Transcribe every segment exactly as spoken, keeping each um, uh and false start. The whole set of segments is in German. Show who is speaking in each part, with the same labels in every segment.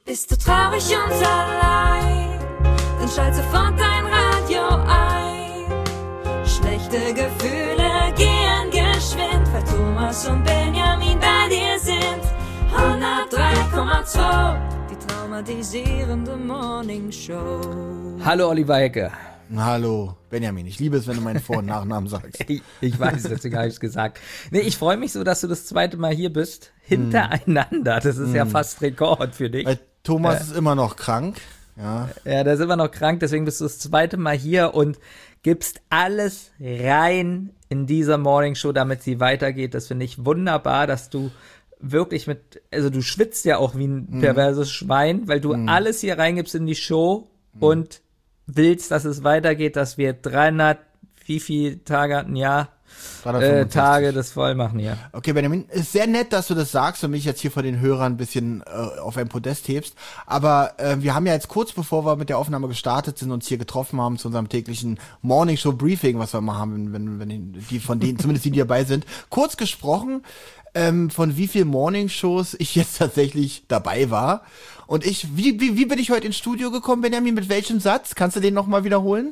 Speaker 1: Bist du traurig und allein, dann schalt sofort dein Radio ein. Schlechte Gefühle gehen geschwind, weil Thomas und Benjamin bei dir sind. hundertdrei Komma zwei, die traumatisierende Morning Show.
Speaker 2: Hallo Oliver Hecke.
Speaker 3: Hallo Benjamin, ich liebe es, wenn du meinen Vor- und Nachnamen sagst.
Speaker 2: Ich, ich weiß, deswegen habe ich es gesagt. Nee, ich freue mich so, dass du das zweite Mal hier bist, hintereinander. Das ist mm. ja fast Rekord für dich.
Speaker 3: Weil Thomas
Speaker 2: äh,
Speaker 3: ist immer noch krank. Ja,
Speaker 2: ja, der ist immer noch krank, deswegen bist du das zweite Mal hier und gibst alles rein in dieser Morning Show, damit sie weitergeht. Das finde ich wunderbar, dass du wirklich mit, also du schwitzt ja auch wie ein mm. perverses Schwein, weil du mm. alles hier reingibst in die Show mm. und willst, dass es weitergeht, dass wir dreihundert, wie viele Tage hatten, ja, äh, Tage das voll machen hier.
Speaker 3: Okay, Benjamin, ist sehr nett, dass du das sagst und mich jetzt hier vor den Hörern ein bisschen äh, auf ein Podest hebst, aber äh, wir haben ja jetzt kurz bevor wir mit der Aufnahme gestartet sind, uns hier getroffen haben zu unserem täglichen Morning Show Briefing, was wir mal haben, wenn, wenn die von denen, zumindest die, die dabei sind, kurz gesprochen, ähm, von wie viel Morning Shows ich jetzt tatsächlich dabei war. Und ich, wie, wie, wie bin ich heute ins Studio gekommen, Benjamin? Mit welchem Satz? Kannst du den nochmal wiederholen?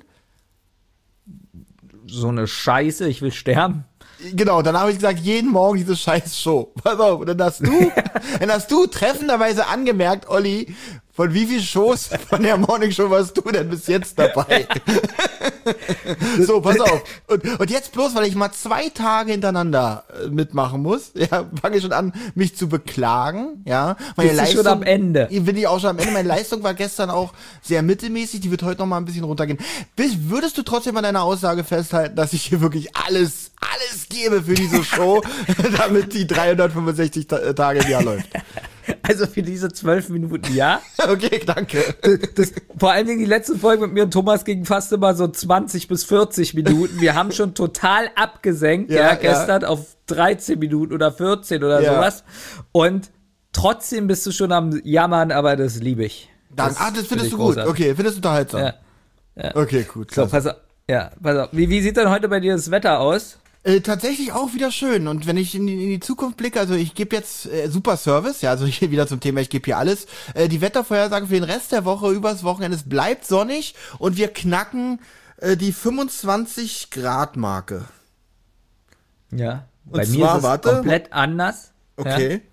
Speaker 2: So eine Scheiße, ich will sterben.
Speaker 3: Genau, dann habe ich gesagt, jeden Morgen diese scheiß Show. Pass auf, und dann hast du, dann hast du treffenderweise angemerkt, Olli, von wie viel Shows von der Morning Show warst du denn bis jetzt dabei? So, pass auf. Und, und jetzt bloß, weil ich mal zwei Tage hintereinander äh, mitmachen muss, ja, fange ich schon an, mich zu beklagen, ja. Meine
Speaker 2: Bist
Speaker 3: Leistung,
Speaker 2: du schon am Ende?
Speaker 3: Bin ich auch schon am Ende. Meine Leistung war gestern auch sehr mittelmäßig, die wird heute noch mal ein bisschen runtergehen. Bist, würdest du trotzdem an deiner Aussage festhalten, dass ich hier wirklich alles, alles gebe für diese Show, damit die dreihundertfünfundsechzig Ta- Tage im Jahr läuft?
Speaker 2: Also für diese zwölf Minuten, ja.
Speaker 3: Okay, danke.
Speaker 2: Das, vor allen Dingen die letzte Folge mit mir und Thomas ging fast immer so zwanzig bis vierzig Minuten. Wir haben schon total abgesenkt, ja, ja gestern ja. auf dreizehn Minuten oder vierzehn oder ja. sowas. Und trotzdem bist du schon am Jammern, aber das liebe ich.
Speaker 3: Dann, das ah, das findest du gut. Großartig. Okay, findest du unterhaltsam.
Speaker 2: Ja. Ja.
Speaker 3: Okay, gut.
Speaker 2: So, pass auf. Ja, pass auf. Wie, wie sieht denn heute bei dir das Wetter aus?
Speaker 3: Äh, tatsächlich auch wieder schön. Und wenn ich in die, in die Zukunft blicke, also ich gebe jetzt äh, super Service, ja, also hier wieder zum Thema, ich gebe hier alles. Äh, die Wettervorhersage für den Rest der Woche, übers Wochenende, es bleibt sonnig und wir knacken äh, die fünfundzwanzig Grad Marke.
Speaker 2: Ja,
Speaker 3: und
Speaker 2: bei
Speaker 3: zwar,
Speaker 2: mir ist es
Speaker 3: warte,
Speaker 2: komplett anders.
Speaker 3: Okay.
Speaker 2: Ja.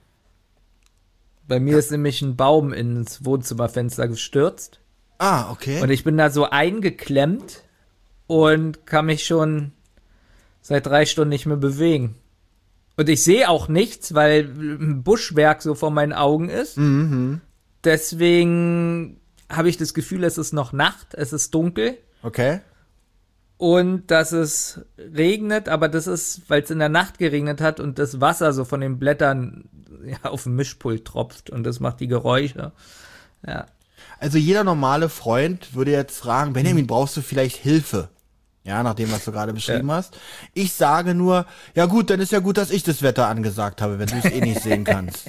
Speaker 2: Bei mir ja. ist nämlich ein Baum ins Wohnzimmerfenster gestürzt.
Speaker 3: Ah, okay.
Speaker 2: Und ich bin da so eingeklemmt und kann mich schon seit drei Stunden nicht mehr bewegen. Und ich sehe auch nichts, weil ein Buschwerk so vor meinen Augen ist.
Speaker 3: Mhm.
Speaker 2: Deswegen habe ich das Gefühl, es ist noch Nacht, es ist dunkel.
Speaker 3: Okay.
Speaker 2: Und dass es regnet, aber das ist, weil es in der Nacht geregnet hat und das Wasser so von den Blättern ja, auf dem Mischpult tropft und das macht die Geräusche. Ja.
Speaker 3: Also jeder normale Freund würde jetzt fragen, Benjamin, brauchst du vielleicht Hilfe? Ja, nach dem, was du gerade beschrieben ja. hast. Ich sage nur, ja gut, dann ist ja gut, dass ich das Wetter angesagt habe, wenn du es eh nicht sehen kannst.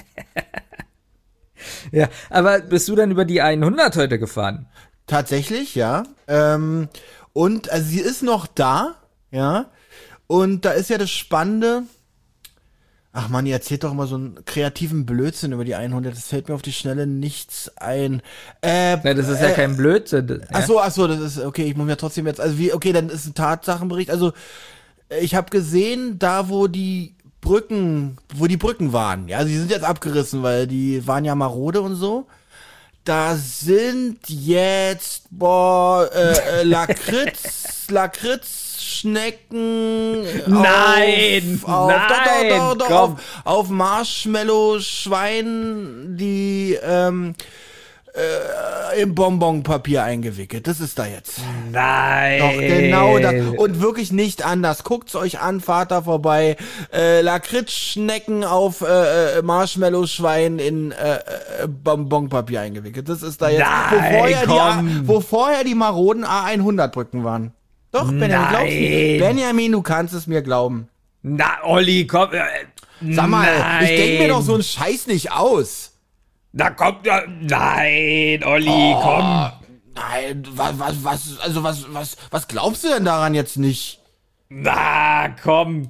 Speaker 2: Ja, aber bist du dann über die hundert heute gefahren?
Speaker 3: Tatsächlich, ja. Ähm, und also sie ist noch da, ja. Und da ist ja das Spannende. Ach man, ihr erzählt doch immer so einen kreativen Blödsinn über die hundert. Das fällt mir auf die Schnelle nichts ein. Äh,
Speaker 2: ja, das ist ja äh, kein Blödsinn. Ja.
Speaker 3: Ach so, ach so, das ist, okay, ich muss mir trotzdem jetzt, also wie, okay, dann ist ein Tatsachenbericht. Also, ich habe gesehen, da wo die Brücken, wo die Brücken waren, ja, sie sind jetzt abgerissen, weil die waren ja marode und so. Da sind jetzt, boah, äh, äh Lakritz, Lakritz, Schnecken,
Speaker 2: nein,
Speaker 3: auf, auf,
Speaker 2: nein,
Speaker 3: doch, doch, doch, doch, auf, auf Marshmallow-Schwein, die ähm, äh, im Bonbonpapier eingewickelt. Das ist da jetzt.
Speaker 2: Nein.
Speaker 3: Doch, genau das. Und wirklich nicht anders. Guckt's euch an, fahrt da vorbei. Äh, Lakritzschnecken auf äh, Marshmallow-Schwein in äh, äh, Bonbonpapier eingewickelt. Das ist da jetzt.
Speaker 2: Nein,
Speaker 3: wo, vorher
Speaker 2: komm.
Speaker 3: Die, wo vorher die maroden A hundert Brücken waren. Doch, Benjamin, glaubst du? Benjamin, du kannst es mir glauben.
Speaker 2: Na, Olli, komm. Äh,
Speaker 3: Sag mal,
Speaker 2: nein.
Speaker 3: ich denk mir doch so einen Scheiß nicht aus.
Speaker 2: Na kommt ja. Nein, Olli,
Speaker 3: oh,
Speaker 2: komm.
Speaker 3: Nein, was, was, was, also was, was, was glaubst du denn daran jetzt nicht?
Speaker 2: Na, komm.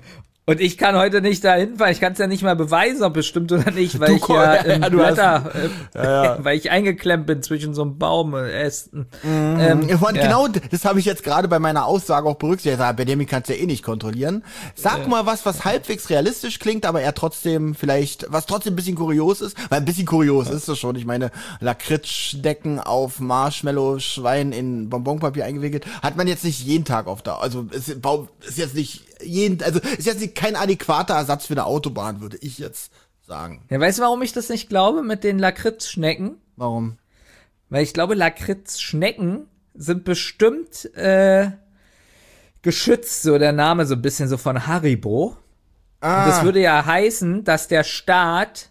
Speaker 2: Und ich kann heute nicht da hinfahren. Ich kann es ja nicht mal beweisen, ob es stimmt oder nicht, weil
Speaker 3: Du
Speaker 2: ich
Speaker 3: komm-
Speaker 2: ja
Speaker 3: ja,
Speaker 2: im
Speaker 3: ja, du hast-
Speaker 2: Blätter, äh,
Speaker 3: Ja, ja.
Speaker 2: weil ich eingeklemmt bin zwischen so einem Baum und Ästen.
Speaker 3: Mhm.
Speaker 2: Ähm,
Speaker 3: Ja, und
Speaker 2: ja.
Speaker 3: genau das habe ich jetzt gerade bei meiner Aussage auch berücksichtigt. Ich sage, Benjamin kannst du ja eh nicht kontrollieren. Sag mal was, was halbwegs realistisch klingt, aber er trotzdem vielleicht, was trotzdem ein bisschen kurios ist. Weil ein bisschen kurios ist es schon. Ich meine, Lakritzschnecken auf Marshmallow-Schwein in Bonbonpapier eingewickelt, hat man jetzt nicht jeden Tag auf da. Also es ist jetzt nicht jeden, also ist jetzt nicht kein adäquater Ersatz für eine Autobahn, würde ich jetzt sagen.
Speaker 2: Ja, weißt du, warum ich das nicht glaube mit den Lakritzschnecken?
Speaker 3: Warum?
Speaker 2: Weil ich glaube, Lakritzschnecken sind bestimmt äh, geschützt, so der Name so ein bisschen so von Haribo.
Speaker 3: Ah.
Speaker 2: Und das würde ja heißen, dass der Staat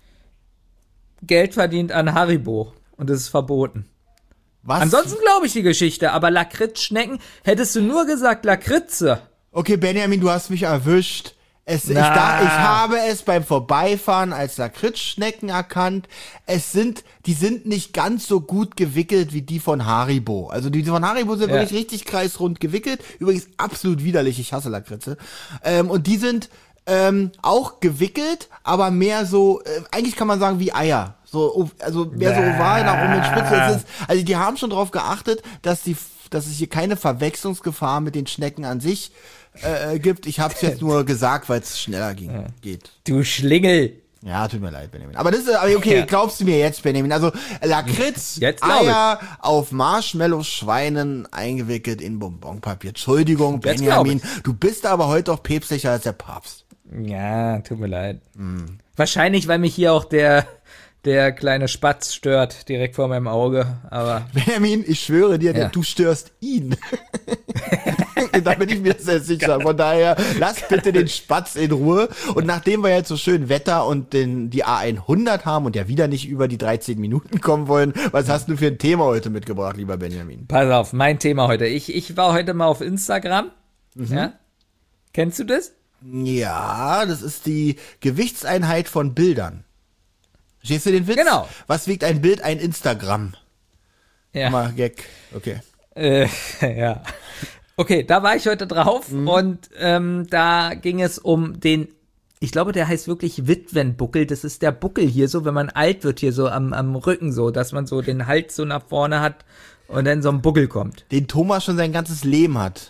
Speaker 2: Geld verdient an Haribo. Und das ist verboten.
Speaker 3: Was?
Speaker 2: Ansonsten glaube ich die Geschichte, aber Lakritzschnecken, hättest du nur gesagt Lakritze.
Speaker 3: Okay, Benjamin, du hast mich erwischt. Es, ich,
Speaker 2: Na.
Speaker 3: da, ich habe es beim Vorbeifahren als Lakritzschnecken erkannt. Es sind, die sind nicht ganz so gut gewickelt wie die von Haribo. Also die von Haribo sind
Speaker 2: Ja.
Speaker 3: wirklich richtig kreisrund gewickelt. Übrigens absolut widerlich, ich hasse Lakritze. Ähm, und die sind ähm, auch gewickelt, aber mehr so, äh, eigentlich kann man sagen wie Eier. So, ov- also mehr so oval nach oben mit Spitze. Es ist, also die haben schon darauf geachtet, dass die, dass es hier keine Verwechslungsgefahr mit den Schnecken an sich äh, gibt. Ich habe es jetzt nur gesagt, weil es schneller ging, geht.
Speaker 2: Du Schlingel.
Speaker 3: Ja, tut mir leid, Benjamin. Aber das ist, aber okay,
Speaker 2: Ja.
Speaker 3: glaubst du mir jetzt, Benjamin? Also Lakritz,
Speaker 2: Jetzt glaub ich.
Speaker 3: Eier auf Marshmallow-Schweinen eingewickelt in Bonbonpapier. Entschuldigung,
Speaker 2: Jetzt glaub
Speaker 3: Benjamin, du bist aber heute doch päpstlicher als der Papst.
Speaker 2: Ja, tut mir leid. Wahrscheinlich, weil mich hier auch der, der kleine Spatz stört, direkt vor meinem Auge, aber
Speaker 3: Benjamin, ich schwöre dir,
Speaker 2: Ja.
Speaker 3: du störst ihn. Da bin ich mir sehr sicher. Von daher, lass bitte den Spatz in Ruhe. Und nachdem wir jetzt so schön Wetter und den, die A hundert haben und ja wieder nicht über die dreizehn Minuten kommen wollen, was hast du für ein Thema heute mitgebracht, lieber Benjamin?
Speaker 2: pass auf, mein Thema heute. Ich, ich war heute mal auf Instagram. Ja? Kennst du das?
Speaker 3: Ja, das ist die Gewichtseinheit von Bildern. Verstehst du den Witz?
Speaker 2: Genau.
Speaker 3: Was wiegt ein Bild? Ein Instagram.
Speaker 2: Ja.
Speaker 3: Mal Gag. Okay.
Speaker 2: Äh, ja. Okay, da war ich heute drauf und ähm, da ging es um den, ich glaube, der heißt wirklich Witwenbuckel. Das ist der Buckel hier so, wenn man alt wird, hier so am, am Rücken so, dass man so den Hals so nach vorne hat und dann so ein Buckel kommt.
Speaker 3: Den Thomas schon sein ganzes Leben hat.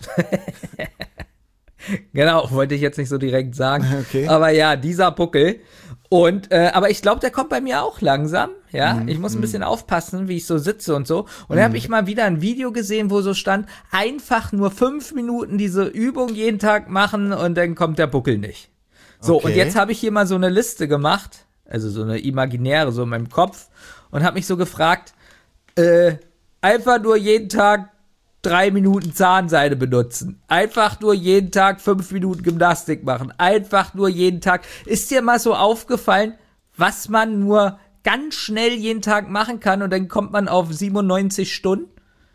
Speaker 2: Genau, wollte ich jetzt nicht so direkt sagen.
Speaker 3: Okay.
Speaker 2: Aber ja, dieser Buckel. Und, äh, aber ich glaube, der kommt bei mir auch langsam. Ja, ich muss ein bisschen aufpassen, wie ich so sitze und so. Und dann habe ich mal wieder ein Video gesehen, wo so stand, einfach nur fünf Minuten diese Übung jeden Tag machen und dann kommt der Buckel nicht. So,
Speaker 3: Okay.
Speaker 2: und jetzt habe ich hier mal so eine Liste gemacht, also so eine imaginäre, so in meinem Kopf, und habe mich so gefragt, äh, einfach nur jeden Tag drei Minuten Zahnseide benutzen. Einfach nur jeden Tag fünf Minuten Gymnastik machen. Einfach nur jeden Tag. Ist dir mal so aufgefallen, was man nur ganz schnell jeden Tag machen kann und dann kommt man auf siebenundneunzig Stunden?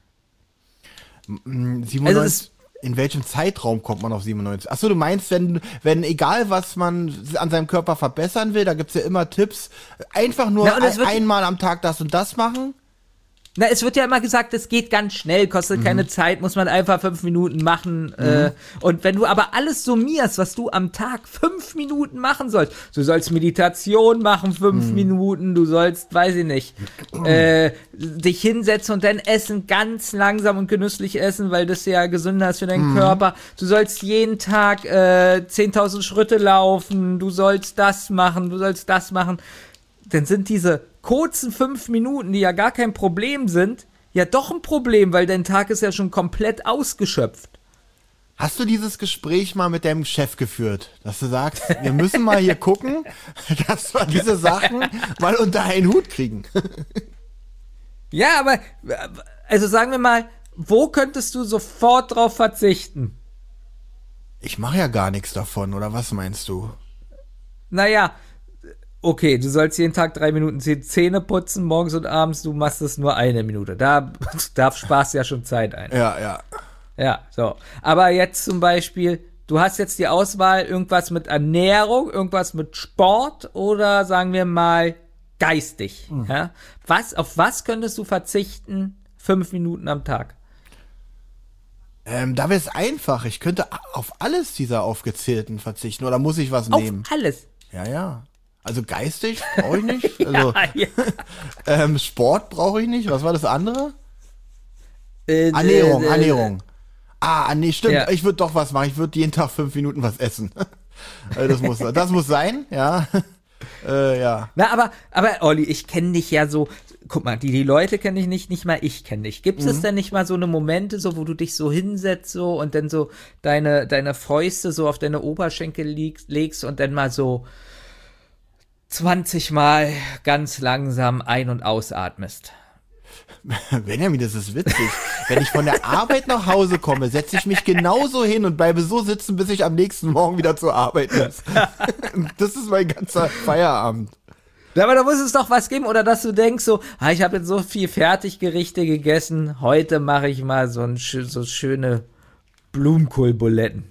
Speaker 3: siebenundneunzig,
Speaker 2: Also es-
Speaker 3: in welchem Zeitraum kommt man auf siebenundneunzig? Achso, du meinst, wenn, wenn egal was man an seinem Körper verbessern will, da gibt's ja immer Tipps. Einfach nur
Speaker 2: Na, und es
Speaker 3: ein,
Speaker 2: wird-
Speaker 3: einmal am Tag das und das machen.
Speaker 2: Na, es wird ja immer gesagt, es geht ganz schnell, kostet keine Zeit, muss man einfach fünf Minuten machen. Äh, und wenn du aber alles summierst, was du am Tag fünf Minuten machen sollst, du sollst Meditation machen, fünf Minuten, du sollst, weiß ich nicht, äh, dich hinsetzen und dann essen, ganz langsam und genüsslich essen, weil das ja gesünder ist für deinen Körper. Du sollst jeden Tag äh, zehntausend Schritte laufen, du sollst das machen, du sollst das machen. Dann sind diese kurzen fünf Minuten, die ja gar kein Problem sind, ja doch ein Problem, weil dein Tag ist ja schon komplett ausgeschöpft.
Speaker 3: Hast du dieses Gespräch mal mit deinem Chef geführt, dass du sagst, wir müssen mal hier gucken, dass wir diese Sachen mal unter einen Hut kriegen?
Speaker 2: Ja, aber, also sagen wir mal, wo könntest du sofort drauf verzichten?
Speaker 3: Ich mache ja gar nichts davon, oder was meinst du?
Speaker 2: Naja, okay, du sollst jeden Tag drei Minuten Zähne putzen, morgens und abends, du machst es nur eine Minute. Da darf Spaß ja schon Zeit ein.
Speaker 3: Ja, ja.
Speaker 2: Ja, so. Aber jetzt zum Beispiel, du hast jetzt die Auswahl, irgendwas mit Ernährung, irgendwas mit Sport oder sagen wir mal geistig. Ja? Was, auf was könntest du verzichten, fünf Minuten am Tag?
Speaker 3: Ähm, da wäre es einfach. Ich könnte auf alles dieser aufgezählten verzichten. Oder muss ich was
Speaker 2: Auf
Speaker 3: nehmen?
Speaker 2: alles.
Speaker 3: Ja, ja. Also geistig brauche ich nicht. Also,
Speaker 2: ja, ja.
Speaker 3: ähm, Sport brauche ich nicht. Was war das andere?
Speaker 2: Äh,
Speaker 3: Ernährung,
Speaker 2: äh, äh,
Speaker 3: Ernährung. Ah, nee, stimmt.
Speaker 2: Ja.
Speaker 3: Ich würde doch was machen. Ich würde jeden Tag fünf Minuten was essen. Also das muss, das muss sein, ja. Äh, ja.
Speaker 2: Na, aber, aber Olli, ich kenne dich ja so, guck mal, die, die Leute kenne ich nicht, nicht mal ich kenne dich. Gibt es
Speaker 3: Mhm.
Speaker 2: denn nicht mal so eine Momente, so, wo du dich so hinsetzt, so, und dann so deine, deine Fäuste so auf deine Oberschenkel legst, legst und dann mal so zwanzig Mal ganz langsam ein- und ausatmest?
Speaker 3: Benjamin, das ist witzig. Wenn ich von der Arbeit nach Hause komme, setze ich mich genauso hin und bleibe so sitzen, bis ich am nächsten Morgen wieder zur Arbeit muss. Das ist mein ganzer Feierabend.
Speaker 2: Ja, aber da muss es doch was geben, oder dass du denkst so, ah, ich habe jetzt so viel Fertiggerichte gegessen, heute mache ich mal so, ein, schö- so schöne Blumenkohlbuletten.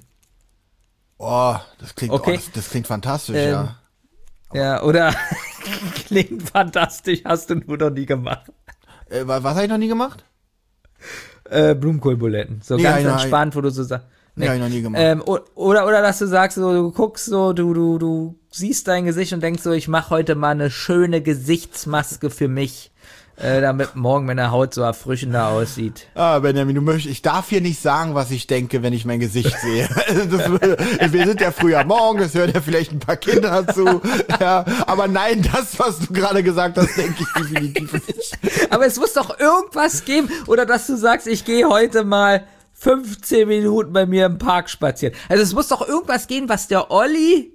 Speaker 3: Oh, das klingt,
Speaker 2: Okay.
Speaker 3: oh, das, das klingt fantastisch,
Speaker 2: Ähm,
Speaker 3: ja.
Speaker 2: Ja, oder klingt fantastisch, hast du nur noch nie gemacht.
Speaker 3: Äh, wa- was habe ich noch nie gemacht?
Speaker 2: Äh, Blumenkohlbuletten. So
Speaker 3: Nee,
Speaker 2: ganz
Speaker 3: nein,
Speaker 2: entspannt, wo du so sagst.
Speaker 3: Nee, hab ich noch nie gemacht.
Speaker 2: Ähm, o- oder, oder dass du sagst, so, du guckst so, du, du, du siehst dein Gesicht und denkst so, ich mache heute mal eine schöne Gesichtsmaske für mich, äh, damit morgen meine Haut so erfrischender aussieht.
Speaker 3: Ah, Benjamin, du möchtest, ich darf hier nicht sagen, was ich denke, wenn ich mein Gesicht sehe. Das, würde- wir sind ja früher morgen, es hören ja vielleicht ein paar Kinder zu. Ja, aber nein, das, was du gerade gesagt hast, denke ich definitiv nicht.
Speaker 2: Aber es muss doch irgendwas geben, oder dass du sagst, ich gehe heute mal fünfzehn Minuten bei mir im Park spazieren. Also es muss doch irgendwas geben, was der Olli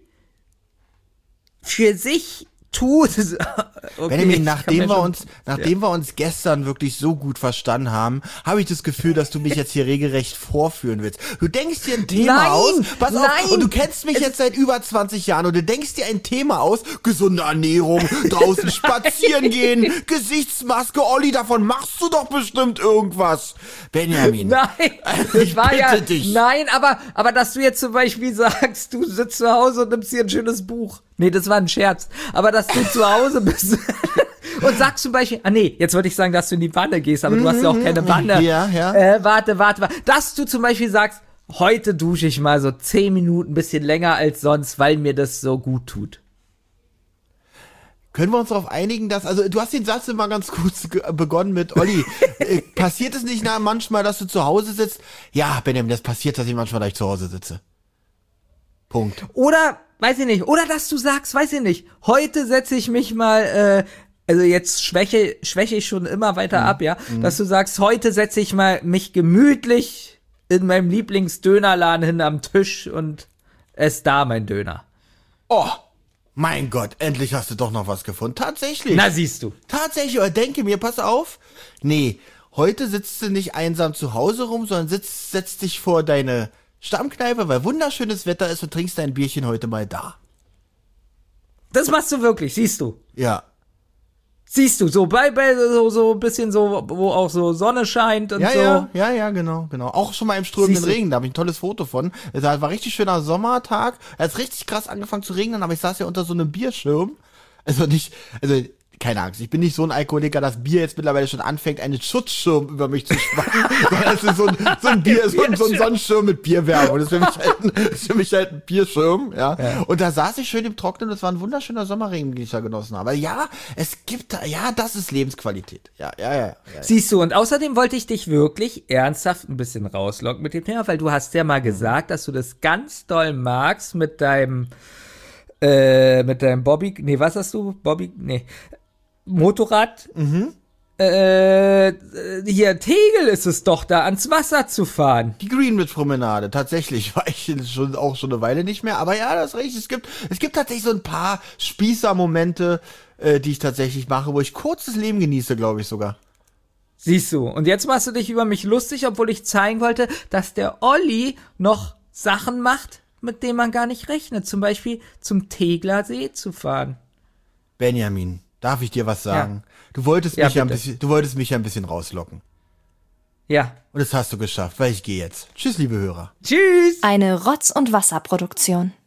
Speaker 2: für sich tut. Okay,
Speaker 3: Benjamin,
Speaker 2: ich kann
Speaker 3: nachdem
Speaker 2: mir
Speaker 3: wir
Speaker 2: schon-
Speaker 3: uns, nachdem wir uns gestern wirklich so gut verstanden haben, habe ich das Gefühl, dass du mich jetzt hier regelrecht vorführen willst. Du denkst dir ein Thema
Speaker 2: Nein,
Speaker 3: aus, pass auf,
Speaker 2: nein.
Speaker 3: und du kennst mich jetzt seit über zwanzig Jahren und du denkst dir ein Thema aus, gesunde Ernährung, draußen spazieren gehen, Gesichtsmaske, Olli, davon machst du doch bestimmt irgendwas. Benjamin.
Speaker 2: Nein,
Speaker 3: Ich
Speaker 2: das war
Speaker 3: bitte
Speaker 2: ja,
Speaker 3: dich.
Speaker 2: nein, aber, aber dass du jetzt zum Beispiel sagst, du sitzt zu Hause und nimmst dir ein schönes Buch. Nee, das war ein Scherz. Aber dass du zu Hause bist und sagst zum Beispiel, ah nee, jetzt wollte ich sagen, dass du in die Wanne gehst, aber du hast ja auch keine Wanne.
Speaker 3: Ja, ja.
Speaker 2: Äh, warte, warte, warte. Dass du zum Beispiel sagst, heute dusche ich mal so zehn Minuten, ein bisschen länger als sonst, weil mir das so gut tut.
Speaker 3: Können wir uns darauf einigen, dass, also du hast den Satz immer ganz gut ge- begonnen mit, Olli, äh, passiert es nicht na, manchmal, dass du zu Hause sitzt? Ja, Benjamin, das passiert tatsächlich manchmal, dass ich zu Hause sitze. Punkt.
Speaker 2: Oder, weiß ich nicht, oder dass du sagst, weiß ich nicht, heute setze ich mich mal, äh, also jetzt schwäche, schwäche ich schon immer weiter
Speaker 3: Mhm.
Speaker 2: ab, ja, dass du sagst, heute setze ich mal mich gemütlich in meinem Lieblingsdönerladen hin am Tisch und esse da mein Döner.
Speaker 3: Oh, mein Gott, endlich hast du doch noch was gefunden. Tatsächlich.
Speaker 2: Na, siehst du.
Speaker 3: Tatsächlich, oder denke mir, pass auf. Nee, heute sitzt du nicht einsam zu Hause rum, sondern sitzt, setzt dich vor deine Stammkneipe, weil wunderschönes Wetter ist und trinkst dein Bierchen heute mal da.
Speaker 2: Das machst du wirklich, siehst du.
Speaker 3: Ja.
Speaker 2: Siehst du, so bei, bei so, so ein bisschen so, wo auch so Sonne scheint und
Speaker 3: Ja,
Speaker 2: so.
Speaker 3: ja, ja, ja, genau, genau. Auch schon mal im strömenden
Speaker 2: Siehst du.
Speaker 3: Regen, da habe ich ein tolles Foto von. Es war richtig schöner Sommertag. Es hat richtig krass angefangen zu regnen, aber ich saß ja unter so einem Bierschirm. Also nicht, also keine Angst, ich bin nicht so ein Alkoholiker, dass Bier jetzt mittlerweile schon anfängt, einen Schutzschirm über mich zu spannen. Sondern es ist so ein, so ein Bier, so ein, so ein Sonnenschirm mit Bierwärme. Und das ist für mich halt ein, das ist für mich halt ein Bierschirm, ja.
Speaker 2: Ja.
Speaker 3: Und da saß ich schön im Trocknen, das war ein wunderschöner Sommerregen, den ich da genossen habe. Aber ja, es gibt da, ja, das ist Lebensqualität. Ja, ja, ja. ja, ja.
Speaker 2: Siehst du, und außerdem wollte ich dich wirklich ernsthaft ein bisschen rauslocken mit dem Thema, weil du hast ja mal gesagt, dass du das ganz doll magst mit deinem, äh, mit deinem Bobby, nee, was hast du? Bobby, nee, Motorrad, mhm. äh, hier, Tegel ist es doch, da ans Wasser zu fahren.
Speaker 3: Die Greenwich-Promenade, tatsächlich, war ich schon auch schon eine Weile nicht mehr, aber ja, das ist richtig, es gibt, es gibt tatsächlich so ein paar Spießer-Momente, äh, die ich tatsächlich mache, wo ich kurzes Leben genieße, glaube ich sogar.
Speaker 2: Siehst du, und jetzt machst du dich über mich lustig, obwohl ich zeigen wollte, dass der Olli noch Sachen macht, mit denen man gar nicht rechnet, zum Beispiel zum Tegler See zu fahren.
Speaker 3: Benjamin, darf ich dir was sagen?
Speaker 2: Ja.
Speaker 3: Du wolltest
Speaker 2: Ja,
Speaker 3: mich ja ein
Speaker 2: bitte.
Speaker 3: bisschen, du wolltest mich ja ein bisschen rauslocken.
Speaker 2: Ja.
Speaker 3: Und das hast du geschafft, weil ich gehe jetzt. Tschüss, liebe Hörer.
Speaker 2: Tschüss!
Speaker 4: Eine Rotz- und Wasserproduktion.